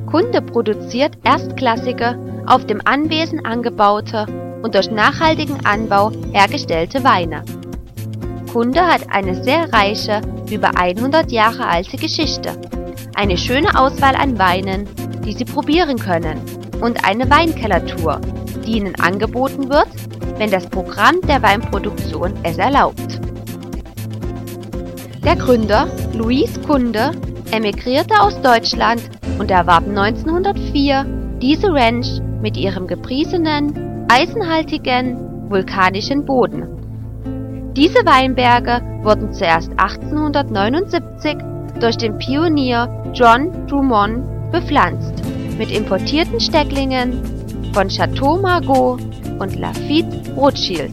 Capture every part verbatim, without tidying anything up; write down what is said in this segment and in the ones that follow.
Kunde produziert erstklassige, auf dem Anwesen angebaute und durch nachhaltigen Anbau hergestellte Weine. Kunde hat eine sehr reiche, über hundert Jahre alte Geschichte, eine schöne Auswahl an Weinen, die Sie probieren können, und eine Weinkellertour, die Ihnen angeboten wird, wenn das Programm der Weinproduktion es erlaubt. Der Gründer, Luis Kunde, emigrierte aus Deutschland und erwarb neunzehnhundertvier diese Ranch mit ihrem gepriesenen, eisenhaltigen, vulkanischen Boden. Diese Weinberge wurden zuerst achtzehnhundertneunundsiebzig durch den Pionier John Drummond bepflanzt, mit importierten Stecklingen von Chateau Margaux und Lafite Rothschild.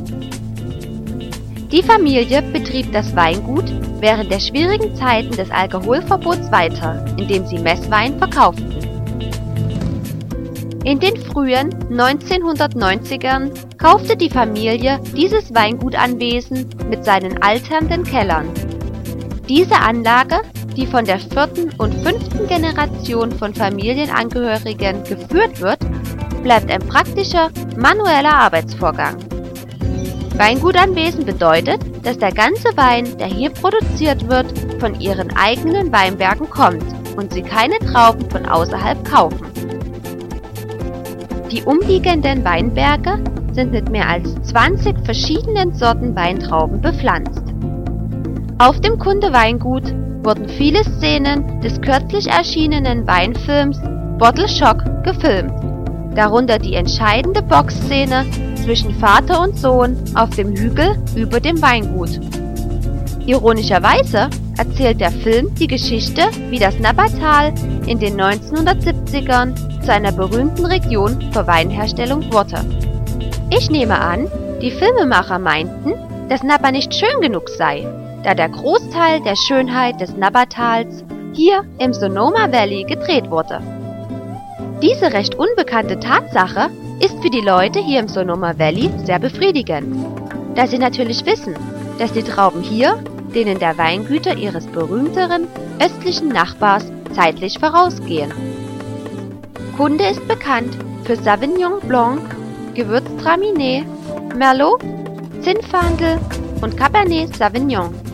Die Familie betrieb das Weingut während der schwierigen Zeiten des Alkoholverbots weiter, indem sie Messwein verkauften. In den frühen neunzehnhundertneunzigern kaufte die Familie dieses Weingutanwesen mit seinen alternden Kellern. Diese Anlage, die von der vierten und fünften Generation von Familienangehörigen geführt wird, bleibt ein praktischer, manueller Arbeitsvorgang. Weingutanwesen bedeutet, dass der ganze Wein, der hier produziert wird, von ihren eigenen Weinbergen kommt und sie keine Trauben von außerhalb kaufen. Die umliegenden Weinberge sind mit mehr als zwanzig verschiedenen Sorten Weintrauben bepflanzt. Auf dem Kunde Weingut wurden viele Szenen des kürzlich erschienenen Weinfilms Bottle Shock gefilmt, darunter die entscheidende Boxszene zwischen Vater und Sohn auf dem Hügel über dem Weingut. Ironischerweise erzählt der Film die Geschichte, wie das Napa-Tal in den neunzehnhundertsiebzigern zu einer berühmten Region für Weinherstellung wurde. Ich nehme an, die Filmemacher meinten, dass Napa nicht schön genug sei, da der Großteil der Schönheit des Napa-Tals hier im Sonoma Valley gedreht wurde. Diese recht unbekannte Tatsache ist für die Leute hier im Sonoma Valley sehr befriedigend, da sie natürlich wissen, dass die Trauben hier denen der Weingüter ihres berühmteren östlichen Nachbars zeitlich vorausgehen. Kunde ist bekannt für Sauvignon Blanc, Gewürztraminer, Merlot, Zinfandel und Cabernet Sauvignon.